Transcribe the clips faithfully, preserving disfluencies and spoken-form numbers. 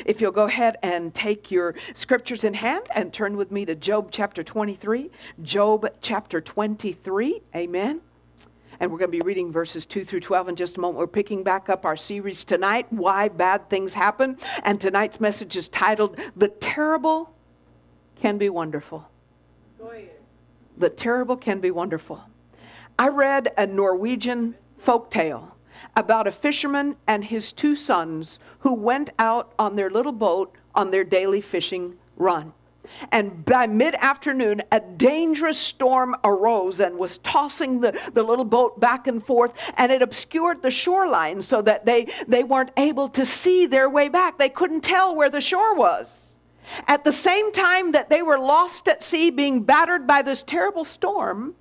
if you'll go ahead and take your scriptures in hand and turn with me to Job chapter twenty-three. Job chapter twenty-three. Amen. And we're going to be reading verses two through twelve in just a moment. We're picking back up our series tonight, Why Bad Things Happen. And tonight's message is titled, The Terrible Can Be Wonderful. Go ahead. The Terrible Can Be Wonderful. I read a Norwegian folk tale about a fisherman and his two sons who went out on their little boat on their daily fishing run. And by mid-afternoon, a dangerous storm arose and was tossing the, the little boat back and forth, and it obscured the shoreline so that they, they weren't able to see their way back. They couldn't tell where the shore was. At the same time that they were lost at sea, being battered by this terrible storm,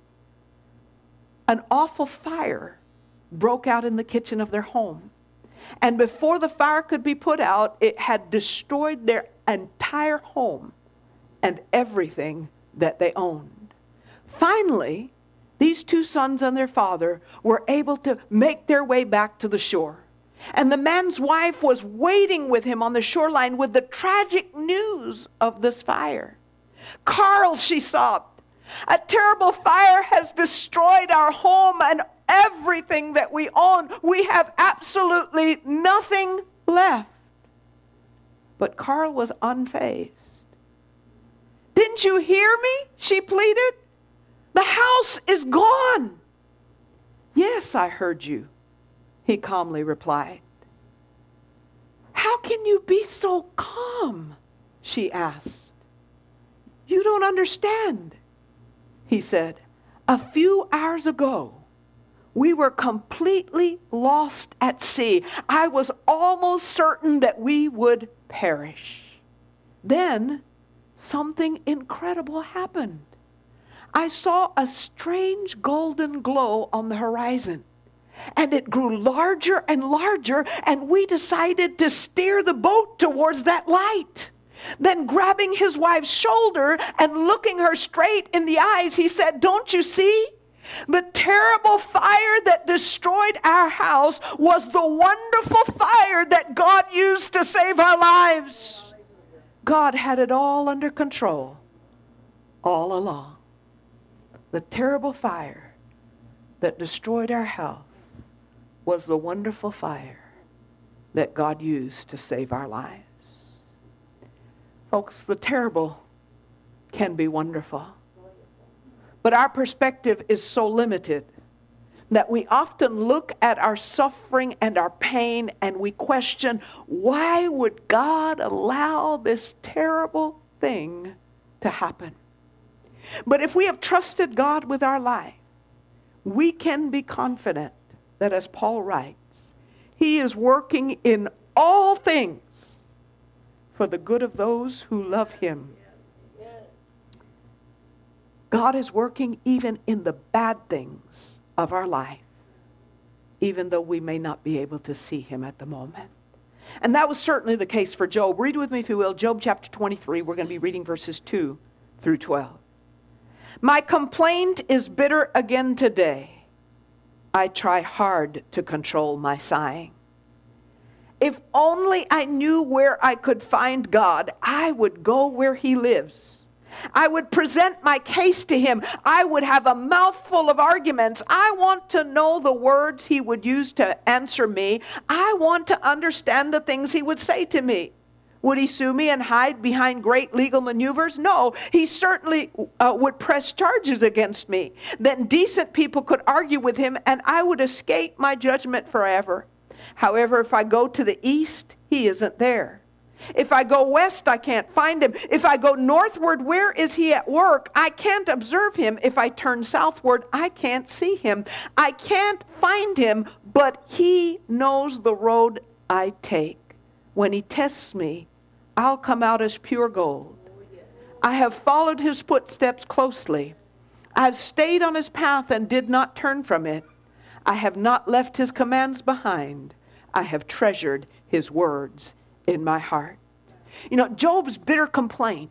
an awful fire broke out in the kitchen of their home. And before the fire could be put out, it had destroyed their entire home and everything that they owned. Finally, these two sons and their father were able to make their way back to the shore. And the man's wife was waiting with him on the shoreline with the tragic news of this fire. "Carl," she sobbed, "a terrible fire has destroyed our home and everything that we own. We have absolutely nothing left." But Carl was unfazed. "Didn't you hear me?" she pleaded. "The house is gone." "Yes, I heard you," he calmly replied. "How can you be so calm?" she asked. "You don't understand," he said. "A few hours ago, we were completely lost at sea. I was almost certain that we would perish. Then something incredible happened. I saw a strange golden glow on the horizon, and it grew larger and larger, and we decided to steer the boat towards that light. Then grabbing his wife's shoulder and looking her straight in the eyes, he said, 'Don't you see? The terrible fire that destroyed our house was the wonderful fire that God used to save our lives.' God had it all under control all along. The terrible fire that destroyed our house was the wonderful fire that God used to save our lives." Folks, the terrible can be wonderful. But our perspective is so limited that we often look at our suffering and our pain and we question, why would God allow this terrible thing to happen? But if we have trusted God with our life, we can be confident that, as Paul writes, He is working in all things for the good of those who love Him. God is working even in the bad things of our life, even though we may not be able to see Him at the moment. And that was certainly the case for Job. Read with me, if you will, Job chapter twenty-three. We're going to be reading verses two through twelve. "My complaint is bitter again today. I try hard to control my sighing. If only I knew where I could find God, I would go where He lives. I would present my case to Him. I would have a mouthful of arguments. I want to know the words He would use to answer me. I want to understand the things He would say to me. Would He sue me and hide behind great legal maneuvers? No, He certainly uh, would press charges against me. Then decent people could argue with Him, and I would escape my judgment forever. However, if I go to the east, He isn't there. If I go west, I can't find Him. If I go northward, where is He at work? I can't observe Him. If I turn southward, I can't see Him. I can't find Him, but He knows the road I take. When He tests me, I'll come out as pure gold. I have followed His footsteps closely. I have stayed on His path and did not turn from it. I have not left His commands behind. I have treasured His words in my heart." You know, Job's bitter complaint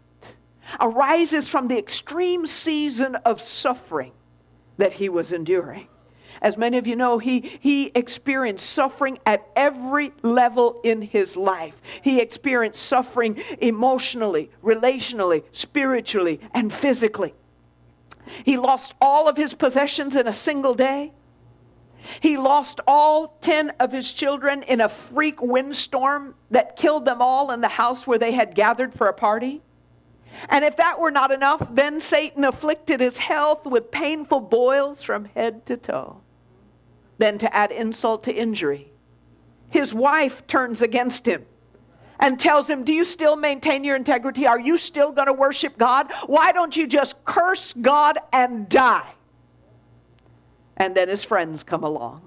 arises from the extreme season of suffering that he was enduring. As many of you know, he, he experienced suffering at every level in his life. He experienced suffering emotionally, relationally, spiritually, and physically. He lost all of his possessions in a single day. He lost all ten of his children in a freak windstorm that killed them all in the house where they had gathered for a party. And if that were not enough, then Satan afflicted his health with painful boils from head to toe. Then to add insult to injury, his wife turns against him and tells him, do you still maintain your integrity? Are you still going to worship God? Why don't you just curse God and die? And then his friends come along.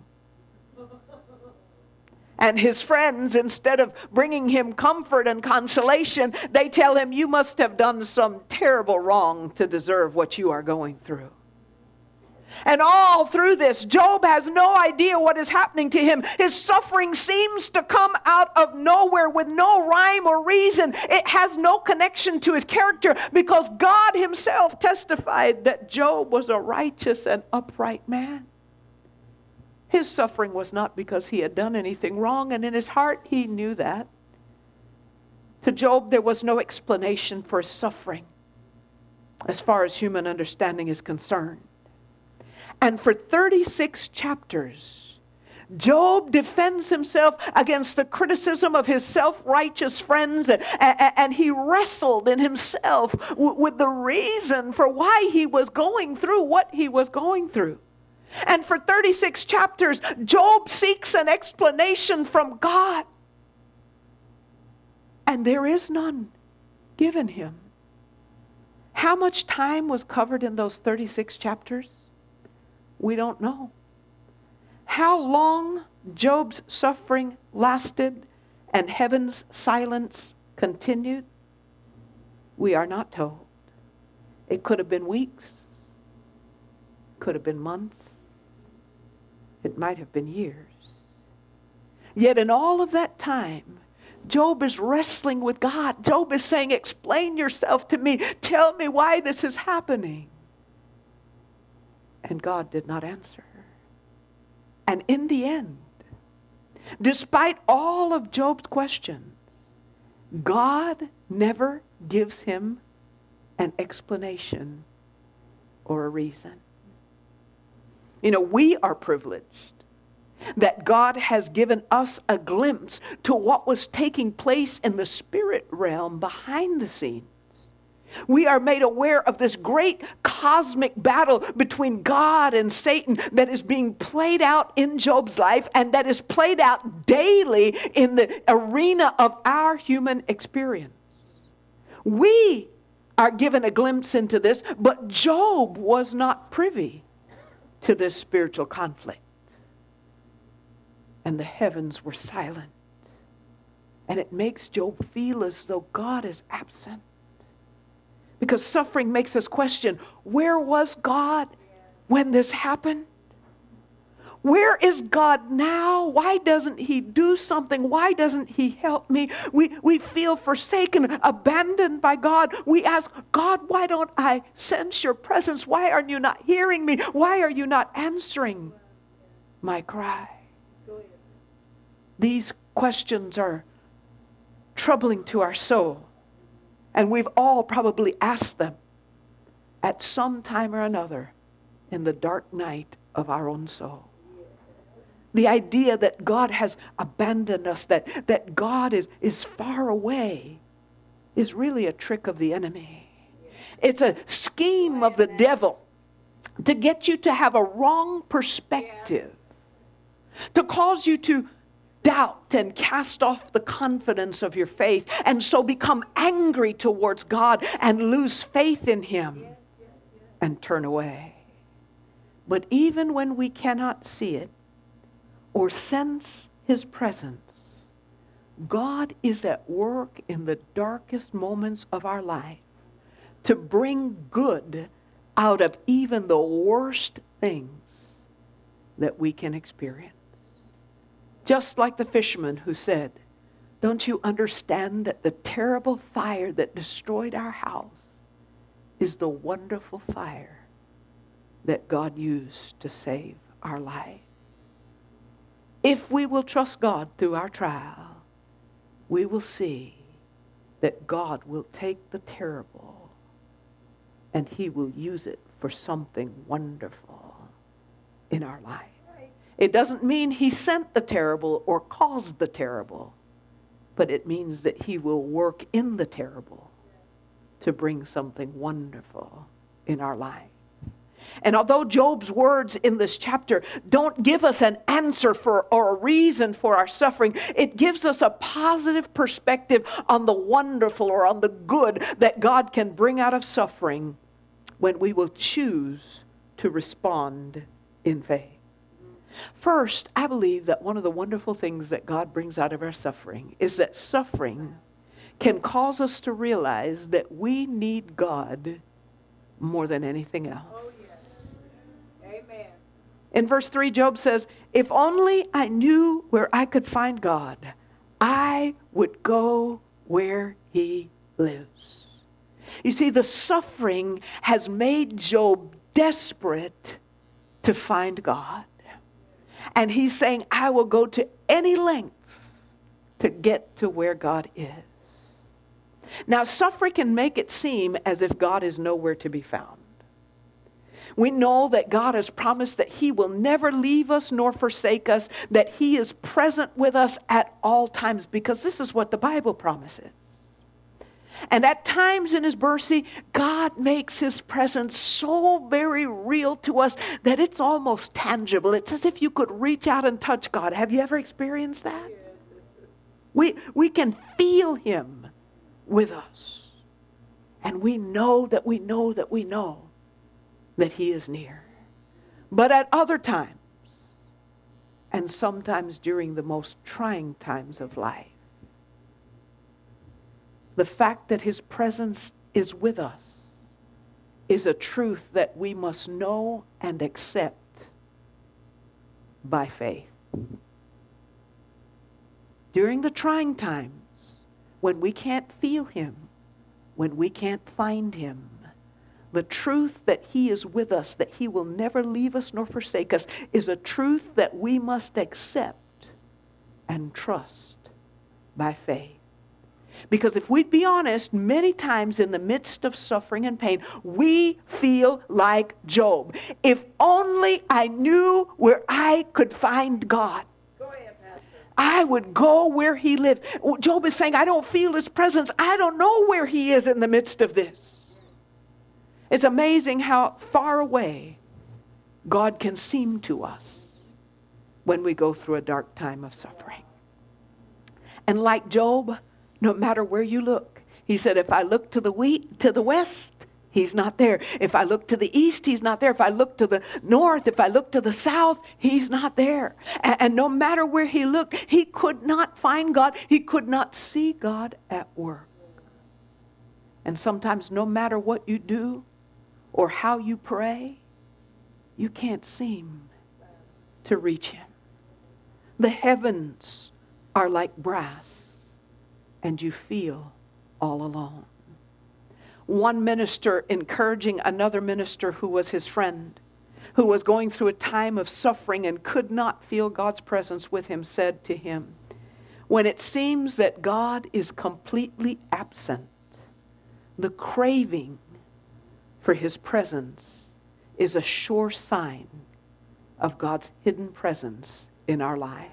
And his friends, instead of bringing him comfort and consolation, they tell him, you must have done some terrible wrong to deserve what you are going through. And all through this, Job has no idea what is happening to him. His suffering seems to come out of nowhere with no rhyme or reason. It has no connection to his character because God himself testified that Job was a righteous and upright man. His suffering was not because he had done anything wrong, and in his heart he knew that. To Job, there was no explanation for his suffering as far as human understanding is concerned. And for thirty-six chapters, Job defends himself against the criticism of his self-righteous friends, and, and, and he wrestled in himself w- with the reason for why he was going through what he was going through. And for thirty-six chapters, Job seeks an explanation from God. And there is none given him. How much time was covered in those thirty-six chapters? We don't know. How long Job's suffering lasted and heaven's silence continued? We are not told. It could have been weeks. Could have been months. It might have been years. Yet in all of that time, Job is wrestling with God. Job is saying, explain yourself to me. Tell me why this is happening. And God did not answer. And in the end, despite all of Job's questions, God never gives him an explanation or a reason. You know, we are privileged that God has given us a glimpse to what was taking place in the spirit realm behind the scenes. We are made aware of this great cosmic battle between God and Satan that is being played out in Job's life and that is played out daily in the arena of our human experience. We are given a glimpse into this, but Job was not privy to this spiritual conflict. And the heavens were silent. And it makes Job feel as though God is absent. Because suffering makes us question, where was God when this happened? Where is God now? Why doesn't he do something? Why doesn't he help me? We, we feel forsaken, abandoned by God. We ask, God, why don't I sense your presence? Why are you not hearing me? Why are you not answering my cry? These questions are troubling to our soul. And we've all probably asked them at some time or another in the dark night of our own soul. The idea that God has abandoned us, that, that God is, is far away, is really a trick of the enemy. It's a scheme of the devil to get you to have a wrong perspective, to cause you to doubt and cast off the confidence of your faith, and so become angry towards God and lose faith in him and turn away. But even when we cannot see it or sense his presence, God is at work in the darkest moments of our life to bring good out of even the worst things that we can experience. Just like the fisherman who said, don't you understand that the terrible fire that destroyed our house is the wonderful fire that God used to save our life. If we will trust God through our trial, we will see that God will take the terrible and he will use it for something wonderful in our life. It doesn't mean he sent the terrible or caused the terrible, but it means that he will work in the terrible to bring something wonderful in our life. And although Job's words in this chapter don't give us an answer for or a reason for our suffering, it gives us a positive perspective on the wonderful or on the good that God can bring out of suffering when we will choose to respond in faith. First, I believe that one of the wonderful things that God brings out of our suffering is that suffering can cause us to realize that we need God more than anything else. Oh, yes. Amen. In verse three, Job says, if only I knew where I could find God, I would go where he lives. You see, the suffering has made Job desperate to find God. And he's saying, I will go to any lengths to get to where God is. Now, suffering can make it seem as if God is nowhere to be found. We know that God has promised that he will never leave us nor forsake us, that he is present with us at all times, because this is what the Bible promises. And at times in his mercy, God makes his presence so very real to us that it's almost tangible. It's as if you could reach out and touch God. Have you ever experienced that? We, we can feel him with us. And we know that we know that we know that he is near. But at other times, and sometimes during the most trying times of life, the fact that his presence is with us is a truth that we must know and accept by faith. During the trying times, when we can't feel him, when we can't find him, the truth that he is with us, that he will never leave us nor forsake us, is a truth that we must accept and trust by faith. Because if we'd be honest, many times in the midst of suffering and pain, we feel like Job. If only I knew where I could find God, Go ahead, Pastor. I would go where he lives. Job is saying, I don't feel his presence. I don't know where he is in the midst of this. It's amazing how far away God can seem to us when we go through a dark time of suffering. And like Job, no matter where you look, he said, if I look to the we- to the west, he's not there. If I look to the east, he's not there. If I look to the north, if I look to the south, he's not there. And, and no matter where he looked, he could not find God. He could not see God at work. And sometimes no matter what you do or how you pray, you can't seem to reach him. The heavens are like brass, and you feel all alone. One minister encouraging another minister who was his friend, who was going through a time of suffering and could not feel God's presence with him, said to him, when it seems that God is completely absent, the craving for his presence is a sure sign of God's hidden presence in our lives.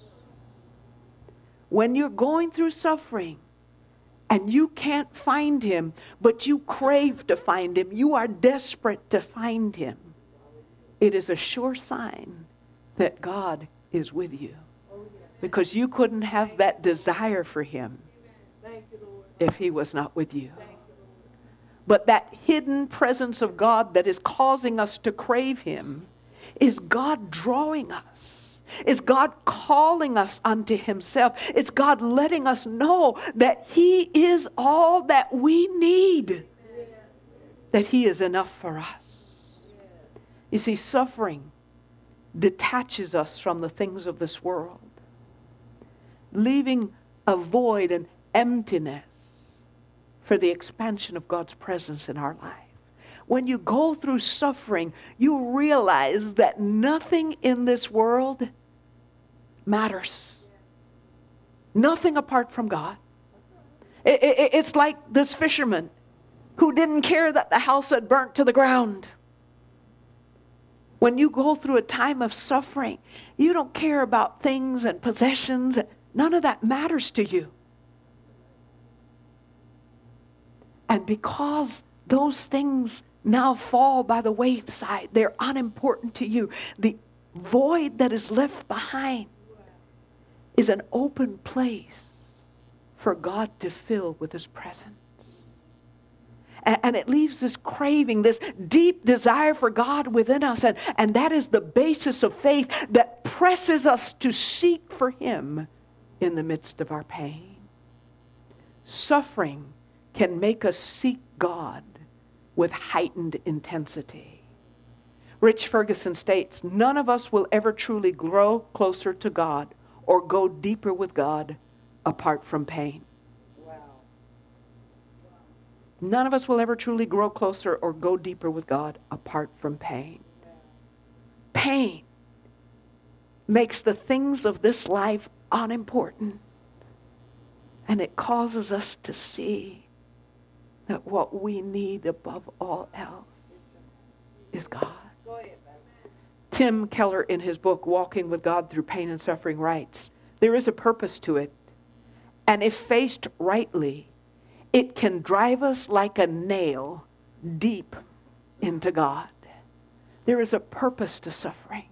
When you're going through suffering and you can't find him, but you crave to find him, you are desperate to find him, it is a sure sign that God is with you. Because you couldn't have that desire for him if he was not with you. But that hidden presence of God that is causing us to crave him is God drawing us. Is God calling us unto himself. It's God letting us know that he is all that we need. That he is enough for us. You see, suffering detaches us from the things of this world, leaving a void and emptiness for the expansion of God's presence in our life. when you go through suffering, you realize that nothing in this world matters. Nothing apart from God. It, it, it's like this fisherman who didn't care that the house had burnt to the ground. When you go through a time of suffering, you don't care about things and possessions. None of that matters to you. And because those things now fall by the wayside, they're unimportant to you, the void that is left behind is an open place for God to fill with His presence. And, and it leaves this craving, this deep desire for God within us. And, and that is the basis of faith that presses us to seek for Him in the midst of our pain. Suffering can make us seek God with heightened intensity. Rich Ferguson states, none of us will ever truly grow closer to God or go deeper with God apart from pain. Wow. None of us will ever truly grow closer or go deeper with God apart from pain. Pain makes the things of this life unimportant. And it causes us to see that what we need above all else is God. Go ahead, Pastor. Tim Keller, in his book, Walking with God Through Pain and Suffering, writes, there is a purpose to it, and if faced rightly, it can drive us like a nail deep into God. There is a purpose to suffering.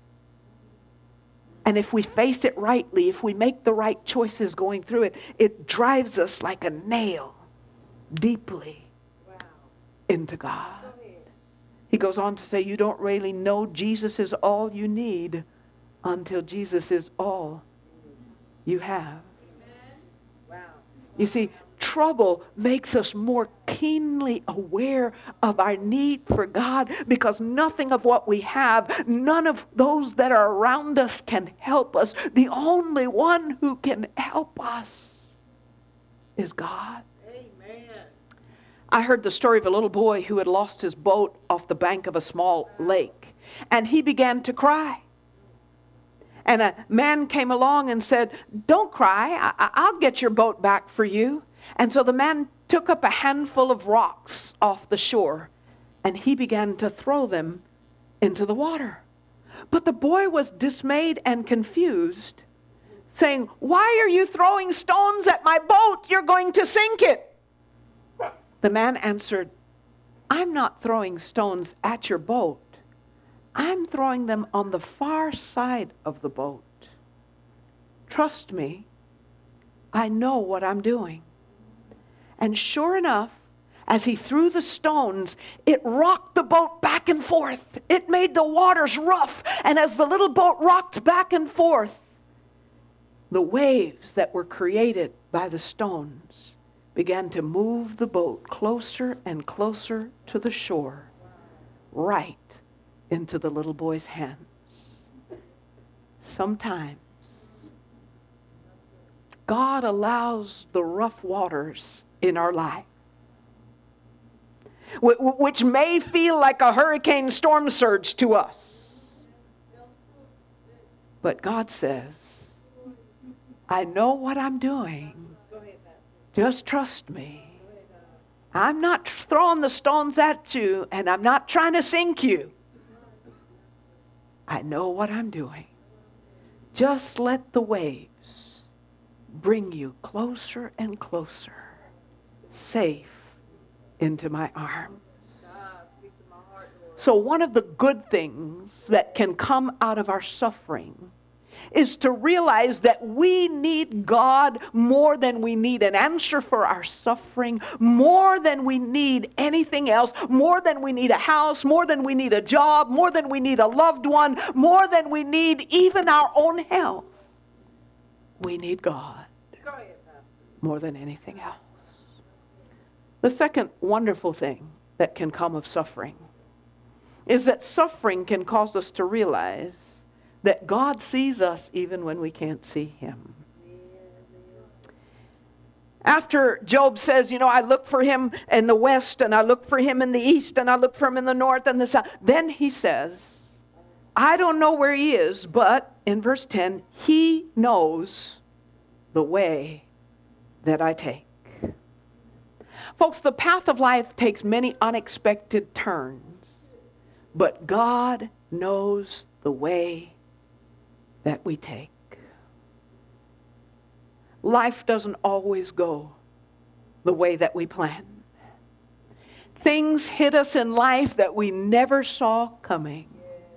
And if we face it rightly, if we make the right choices going through it, it drives us like a nail deeply Wow. into God. Go ahead. He goes on to say, you don't really know Jesus is all you need until Jesus is all you have. Wow. You see, trouble makes us more keenly aware of our need for God, because nothing of what we have, none of those that are around us can help us. The only one who can help us is God. Amen. I heard the story of a little boy who had lost his boat off the bank of a small lake, and he began to cry. And a man came along and said, don't cry, I- I'll get your boat back for you. And so the man took up a handful of rocks off the shore, and he began to throw them into the water. But the boy was dismayed and confused, saying, why are you throwing stones at my boat? You're going to sink it. The man answered, I'm not throwing stones at your boat. I'm throwing them on the far side of the boat. Trust me, I know what I'm doing. And sure enough, as he threw the stones, it rocked the boat back and forth. It made the waters rough. And as the little boat rocked back and forth, the waves that were created by the stones began to move the boat closer and closer to the shore, right into the little boy's hands. Sometimes God allows the rough waters in our life, which may feel like a hurricane storm surge to us. But God says, I know what I'm doing. Just trust me. I'm not throwing the stones at you, and I'm not trying to sink you. I know what I'm doing. Just let the waves bring you closer and closer, safe into my arms. So one of the good things that can come out of our suffering is to realize that we need God more than we need an answer for our suffering, more than we need anything else, more than we need a house, more than we need a job, more than we need a loved one, more than we need even our own health. We need God more than anything else. The second wonderful thing that can come of suffering is that suffering can cause us to realize that God sees us even when we can't see Him. After Job says, you know, I look for him in the west, and I look for him in the east, and I look for him in the north and the south. Then he says, I don't know where he is, but in verse ten, he knows the way that I take. Folks, the path of life takes many unexpected turns, but God knows the way that we take. Life doesn't always go the way that we plan. Things hit us in life that we never saw coming.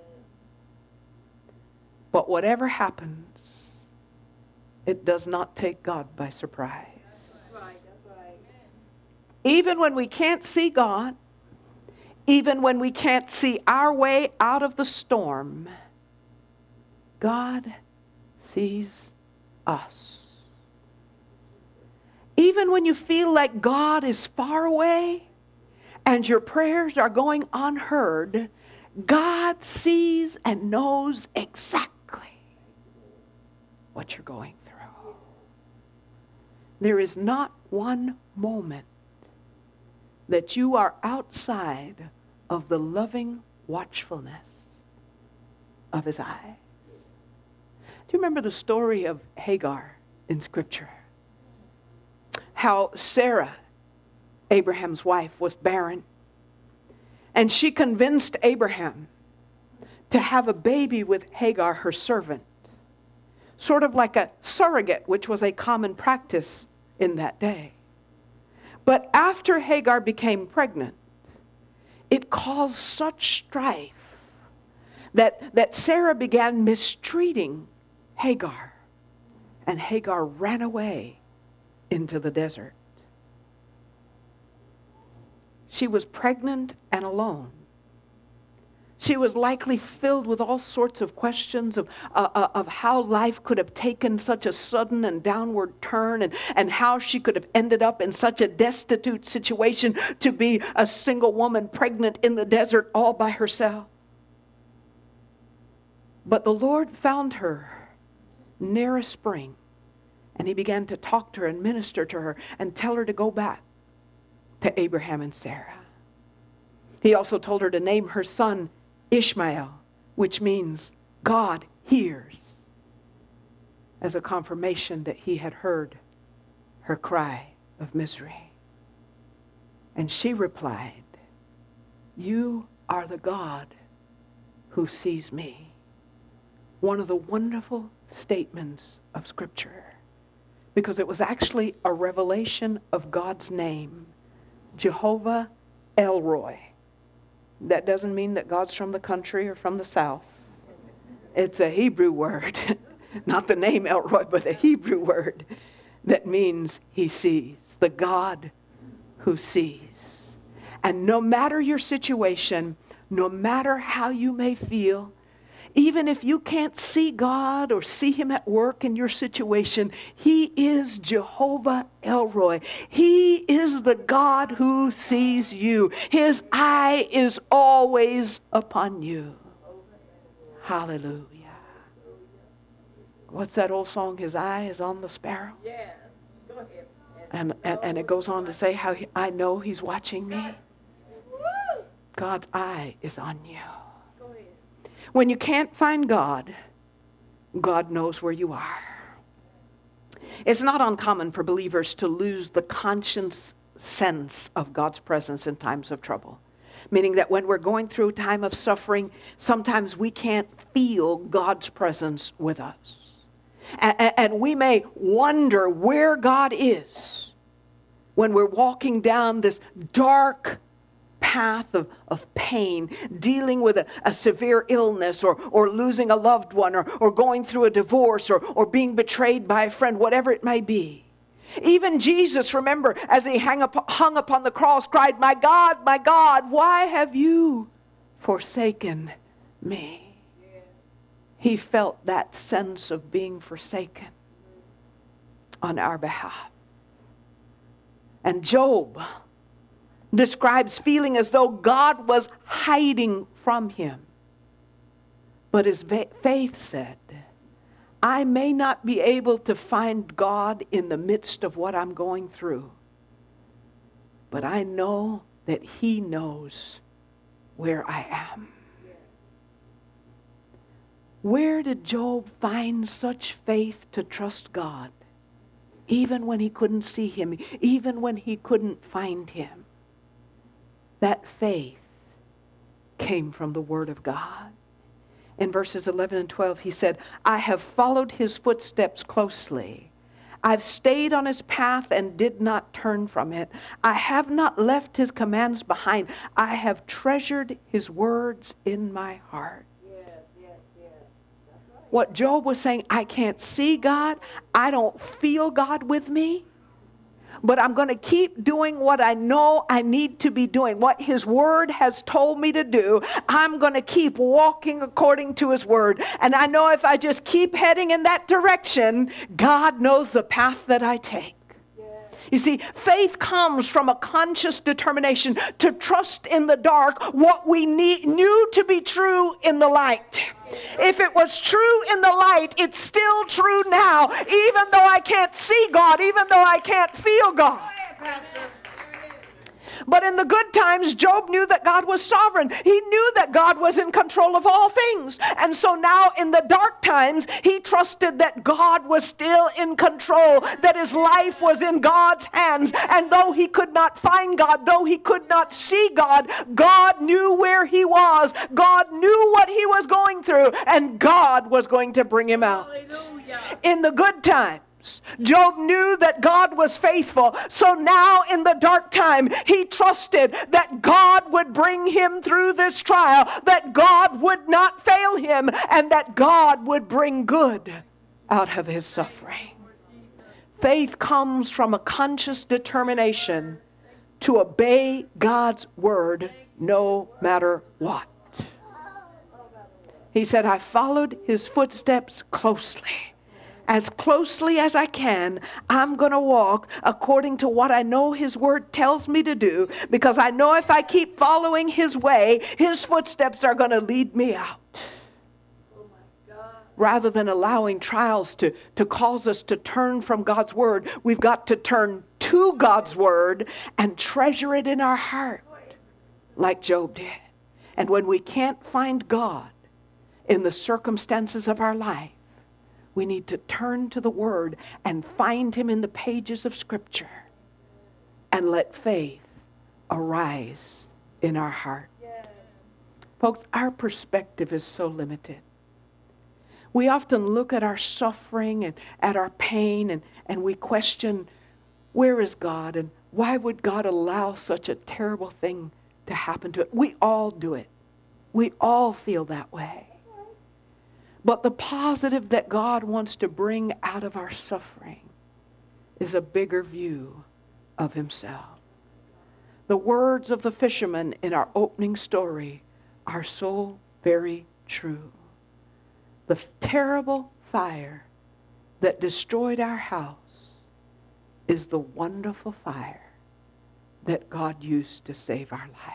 But whatever happens, it does not take God by surprise. That's right, that's right. Even when we can't see God, even when we can't see our way out of the storm, God sees us. Even when you feel like God is far away and your prayers are going unheard, God sees and knows exactly what you're going through. There is not one moment that you are outside of the loving watchfulness of his eye. Do you remember the story of Hagar in Scripture? How Sarah, Abraham's wife, was barren. And she convinced Abraham to have a baby with Hagar, her servant. Sort of like a surrogate, which was a common practice in that day. But after Hagar became pregnant, it caused such strife that, that Sarah began mistreating Hagar. And Hagar ran away into the desert. She was pregnant and alone. She was likely filled with all sorts of questions of, uh, uh, of how life could have taken such a sudden and downward turn, and, and how she could have ended up in such a destitute situation to be a single woman pregnant in the desert all by herself. But the Lord found her near a spring, and he began to talk to her and minister to her and tell her to go back to Abraham and Sarah. He also told her to name her son Ishmael, which means God hears, as a confirmation that he had heard her cry of misery. And she replied, "You are the God who sees me." One of the wonderful statements of Scripture, because it was actually a revelation of God's name, Jehovah El-Roi. That doesn't mean that God's from the country or from the south. It's a Hebrew word, not the name El-Roi, but a Hebrew word that means he sees, the God who sees. And no matter your situation, no matter how you may feel, even if you can't see God or see him at work in your situation, he is Jehovah El-Roi. He is the God who sees you. His eye is always upon you. Hallelujah. What's that old song? His eye is on the sparrow. Yeah. Go ahead. And, and, and it goes on to say how he, I know he's watching me. God's eye is on you. When you can't find God, God knows where you are. It's not uncommon for believers to lose the conscious sense of God's presence in times of trouble. Meaning that when we're going through a time of suffering, sometimes we can't feel God's presence with us. And, and we may wonder where God is when we're walking down this dark path of, of pain, dealing with a, a severe illness, or, or losing a loved one, or, or going through a divorce, or, or being betrayed by a friend, whatever it may be. Even Jesus, remember, as he hung, up, hung upon the cross, cried, "My God, my God, why have you forsaken me?" He felt that sense of being forsaken on our behalf. And Job describes feeling as though God was hiding from him. But his faith said, I may not be able to find God in the midst of what I'm going through, but I know that He knows where I am. Where did Job find such faith to trust God, even when he couldn't see Him, even when he couldn't find Him? That faith came from the Word of God. In verses eleven and twelve, he said, I have followed His footsteps closely. I've stayed on His path and did not turn from it. I have not left His commands behind. I have treasured His words in my heart. Yes, yes, yes. That's right. What Job was saying, I can't see God. I don't feel God with me. But I'm going to keep doing what I know I need to be doing. What His Word has told me to do, I'm going to keep walking according to His Word. And I know if I just keep heading in that direction, God knows the path that I take. You see, faith comes from a conscious determination to trust in the dark what we need, knew to be true in the light. If it was true in the light, it's still true now, even though I can't see God, even though I can't feel God. But in the good times, Job knew that God was sovereign. He knew that God was in control of all things. And so now in the dark times, he trusted that God was still in control, that his life was in God's hands. And though he could not find God, though he could not see God, God knew where he was. God knew what he was going through, and God was going to bring him out. Hallelujah. In the good times, Job knew that God was faithful. So now in the dark time, he trusted that God would bring him through this trial, that God would not fail him, and that God would bring good out of his suffering. Faith comes from a conscious determination to obey God's word no matter what. He said, I followed his footsteps closely. As closely as I can, I'm going to walk according to what I know his word tells me to do, because I know if I keep following his way, his footsteps are going to lead me out. Oh my God. Rather than allowing trials to, to cause us to turn from God's word, we've got to turn to God's word and treasure it in our heart, like Job did. And when we can't find God in the circumstances of our life, we need to turn to the Word and find Him in the pages of Scripture and let faith arise in our heart. Yes. Folks, our perspective is so limited. We often look at our suffering and at our pain and, and we question, where is God and why would God allow such a terrible thing to happen to it? We all do it. We all feel that way. But the positive that God wants to bring out of our suffering is a bigger view of Himself. The words of the fisherman in our opening story are so very true. The terrible fire that destroyed our house is the wonderful fire that God used to save our life.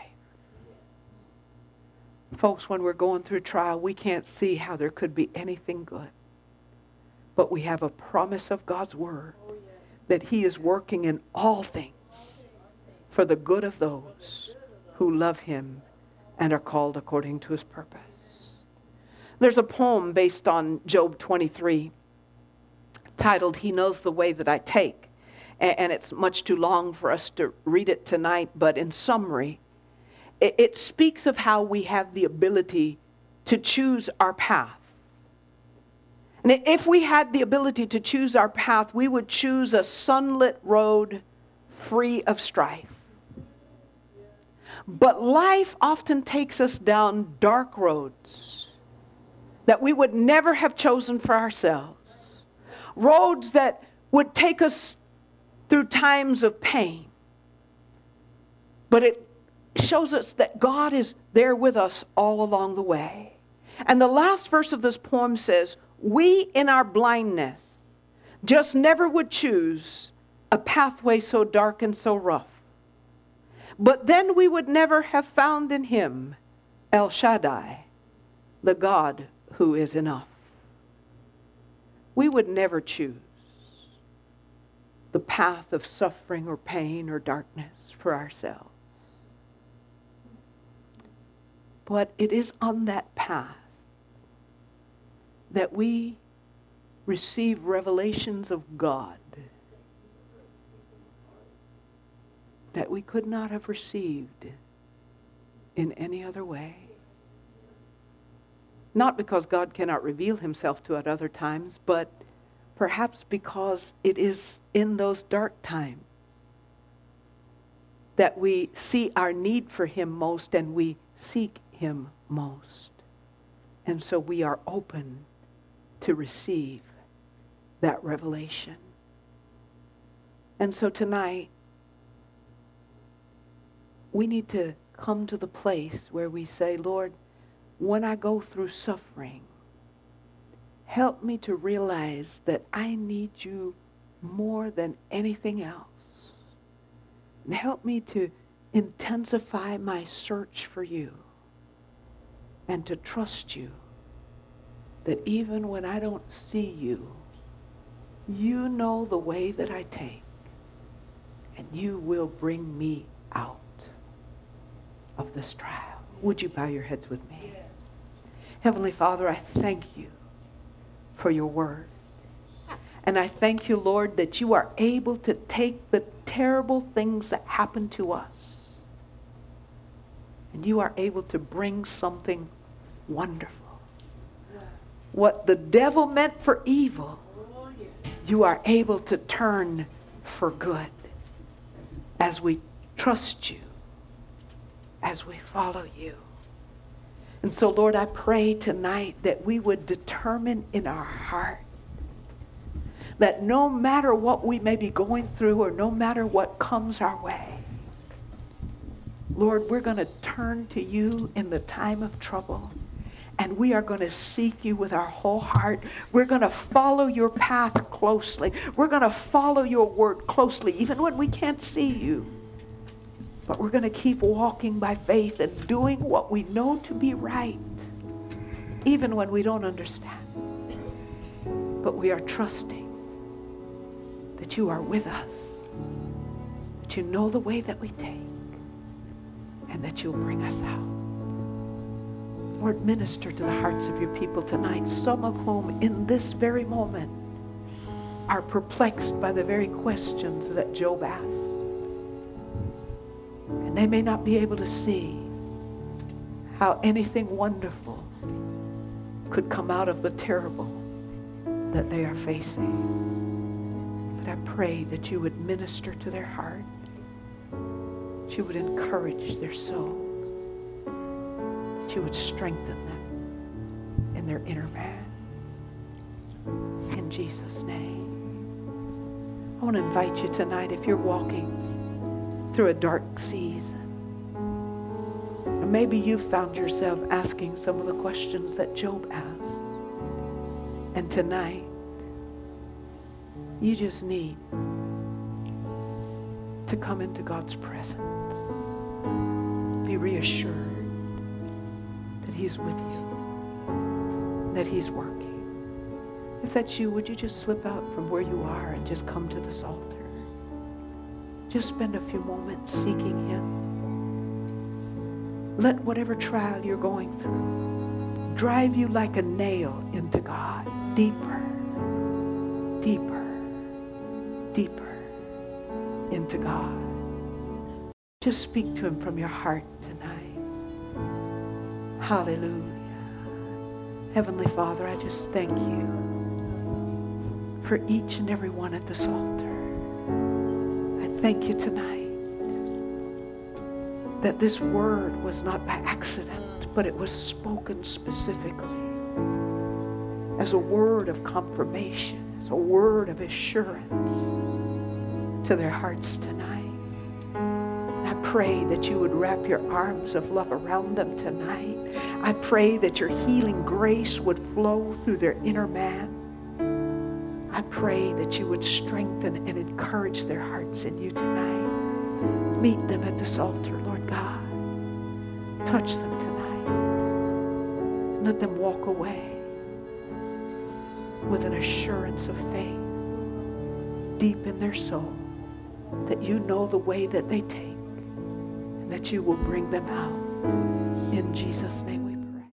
Folks, when we're going through trial, we can't see how there could be anything good. But we have a promise of God's word that He is working in all things for the good of those who love Him and are called according to His purpose. There's a poem based on Job twenty-three titled, He Knows the Way That I Take. And it's much too long for us to read it tonight, but in summary, it speaks of how we have the ability to choose our path. And if we had the ability to choose our path, we would choose a sunlit road free of strife. But life often takes us down dark roads that we would never have chosen for ourselves. Roads that would take us through times of pain. But it shows us that God is there with us all along the way. And the last verse of this poem says, we in our blindness just never would choose a pathway so dark and so rough. But then we would never have found in Him El Shaddai, the God who is enough. We would never choose the path of suffering or pain or darkness for ourselves. But it is on that path that we receive revelations of God that we could not have received in any other way. Not because God cannot reveal himself to us at other times, but perhaps because it is in those dark times that we see our need for him most and we seek him most. And so we are open to receive that revelation. And so tonight, we need to come to the place where we say, Lord, when I go through suffering, help me to realize that I need you more than anything else. And help me to intensify my search for you and to trust you that even when I don't see you, you know the way that I take, and you will bring me out of this trial. Would you bow your heads with me? Yes. Heavenly Father, I thank you for your word. And I thank you, Lord, that you are able to take the terrible things that happen to us, and you are able to bring something wonderful. What the devil meant for evil, you are able to turn for good as we trust you, as we follow you. And so, Lord, I pray tonight that we would determine in our heart that no matter what we may be going through or no matter what comes our way, Lord, we're going to turn to you in the time of trouble. And we are going to seek you with our whole heart. We're going to follow your path closely. We're going to follow your word closely, even when we can't see you. But we're going to keep walking by faith and doing what we know to be right, even when we don't understand. But we are trusting that you are with us, that you know the way that we take, and that you'll bring us out. Lord, minister to the hearts of your people tonight, some of whom in this very moment are perplexed by the very questions that Job asked. And they may not be able to see how anything wonderful could come out of the terrible that they are facing. But I pray that you would minister to their heart, that you would encourage their soul, you would strengthen them in their inner man. In Jesus' name. I want to invite you tonight, if you're walking through a dark season, and maybe you found yourself asking some of the questions that Job asked, and tonight you just need to come into God's presence. Be reassured he's with you, that he's working. If that's you, would you just slip out from where you are and just come to this altar? Just spend a few moments seeking him. Let whatever trial you're going through drive you like a nail into God, deeper, deeper, deeper into God. Just speak to him from your heart tonight. Hallelujah. Heavenly Father, I just thank you for each and every one at this altar. I thank you tonight that this word was not by accident, but it was spoken specifically as a word of confirmation, as a word of assurance to their hearts tonight. I pray that you would wrap your arms of love around them tonight. I pray that your healing grace would flow through their inner man. I pray that you would strengthen and encourage their hearts in you tonight. Meet them at this altar, Lord God. Touch them tonight. And let them walk away with an assurance of faith deep in their soul that you know the way that they take and that you will bring them out. In Jesus' name we